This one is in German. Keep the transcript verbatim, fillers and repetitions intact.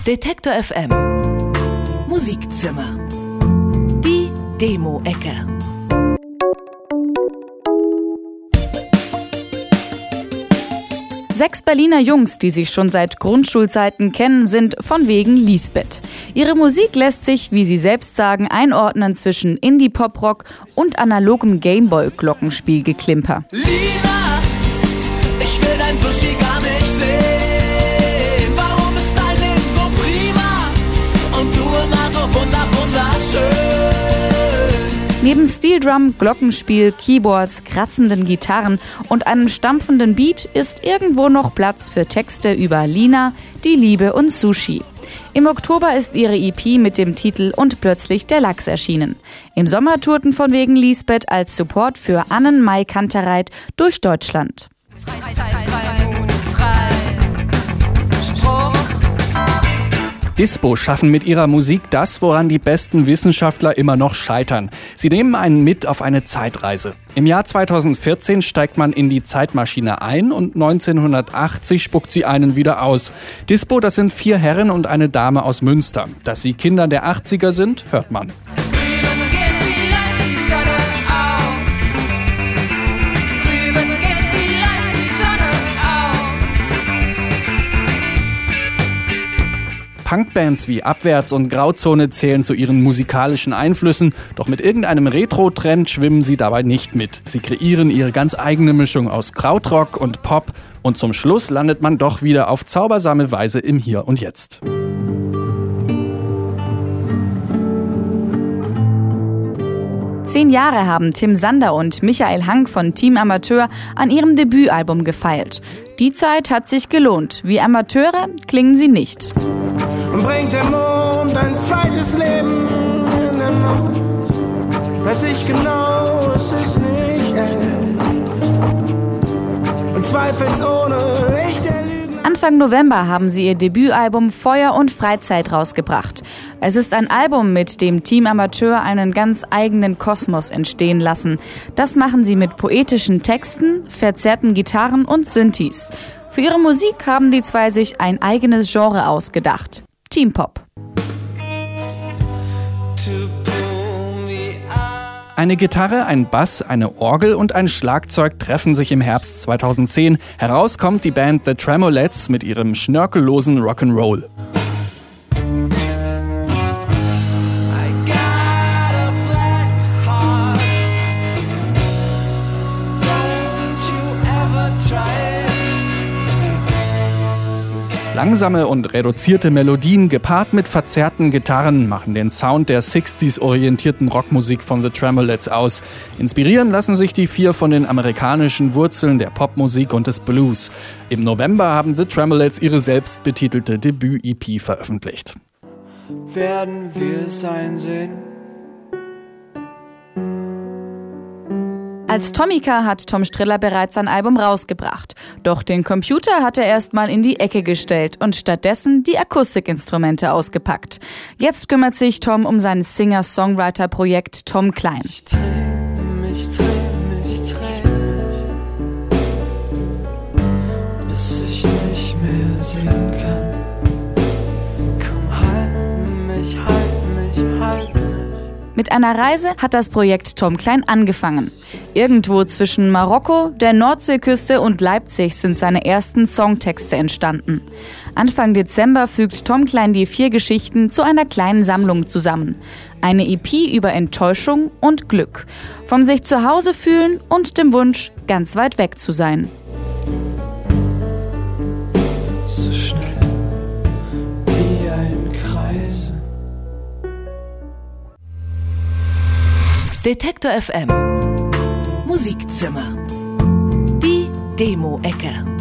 Detektor F M Musikzimmer. Die Demo-Ecke. Sechs Berliner Jungs, die sich schon seit Grundschulzeiten kennen, sind von wegen Lisbeth. Ihre Musik lässt sich, wie sie selbst sagen, einordnen zwischen Indie-Pop-Rock und analogem Gameboy-Glockenspielgeklimper. Lina, ich will dein Sushi gar nicht sehen. Warum ist dein Leben so prima und du immer so wunder wunderschön? Neben Steeldrum, Glockenspiel, Keyboards, kratzenden Gitarren und einem stampfenden Beat ist irgendwo noch Platz für Texte über Lina, die Liebe und Sushi. Im Oktober ist ihre E P mit dem Titel Und plötzlich der Lachs erschienen. Im Sommer tourten von wegen Lisbeth als Support für Annen-Mai Kantereit durch Deutschland. Dispo schaffen mit ihrer Musik das, woran die besten Wissenschaftler immer noch scheitern. Sie nehmen einen mit auf eine Zeitreise. Im Jahr zweitausendvierzehn steigt man in die Zeitmaschine ein und neunzehnhundertachtzig spuckt sie einen wieder aus. Dispo, das sind vier Herren und eine Dame aus Münster. Dass sie Kinder der achtziger sind, hört man. Punkbands wie Abwärts und Grauzone zählen zu ihren musikalischen Einflüssen, doch mit irgendeinem Retro-Trend schwimmen sie dabei nicht mit. Sie kreieren ihre ganz eigene Mischung aus Krautrock und Pop und zum Schluss landet man doch wieder auf zaubersame Weise im Hier und Jetzt. Zehn Jahre haben Tim Sander und Michael Hank von Team Amateur an ihrem Debütalbum gefeilt. Die Zeit hat sich gelohnt. Wie Amateure klingen sie nicht. Bringt der Mond ein zweites Leben in der Nacht? Weiß ich genau, es ist nicht echt. Und zweifelsohne ich der Lügen. Anfang November haben sie ihr Debütalbum Feuer und Freizeit rausgebracht. Es ist ein Album, mit dem Team Amateur einen ganz eigenen Kosmos entstehen lassen. Das machen sie mit poetischen Texten, verzerrten Gitarren und Synthes. Für ihre Musik haben die zwei sich ein eigenes Genre ausgedacht. Team Pop. Eine Gitarre, ein Bass, eine Orgel und ein Schlagzeug treffen sich im Herbst zweitausendzehn. Heraus kommt die Band The Tremolets mit ihrem schnörkellosen Rock'n'Roll. Langsame und reduzierte Melodien gepaart mit verzerrten Gitarren machen den Sound der sechziger-orientierten Rockmusik von The Tremolets aus. Inspirieren lassen sich die vier von den amerikanischen Wurzeln der Popmusik und des Blues. Im November haben The Tremolets ihre selbstbetitelte Debüt-E P veröffentlicht. Werden wir es einsehen? Als Tomica hat Tom Striller bereits sein Album rausgebracht. Doch den Computer hat er erstmal in die Ecke gestellt und stattdessen die Akustikinstrumente ausgepackt. Jetzt kümmert sich Tom um sein Singer-Songwriter-Projekt Tom Klein. Ich dreh mich, dreh mich, dreh mich, bis ich nicht mehr sehen kann. Komm, halt mich, halt mich, halt mich. Mit einer Reise hat das Projekt Tom Klein angefangen. Irgendwo zwischen Marokko, der Nordseeküste und Leipzig sind seine ersten Songtexte entstanden. Anfang Dezember fügt Tom Klein die vier Geschichten zu einer kleinen Sammlung zusammen. Eine E P über Enttäuschung und Glück. Vom sich zu Hause fühlen und dem Wunsch, ganz weit weg zu sein. So schnell wie ein Kreis. Detektor F M Musikzimmer. Die Demo-Ecke.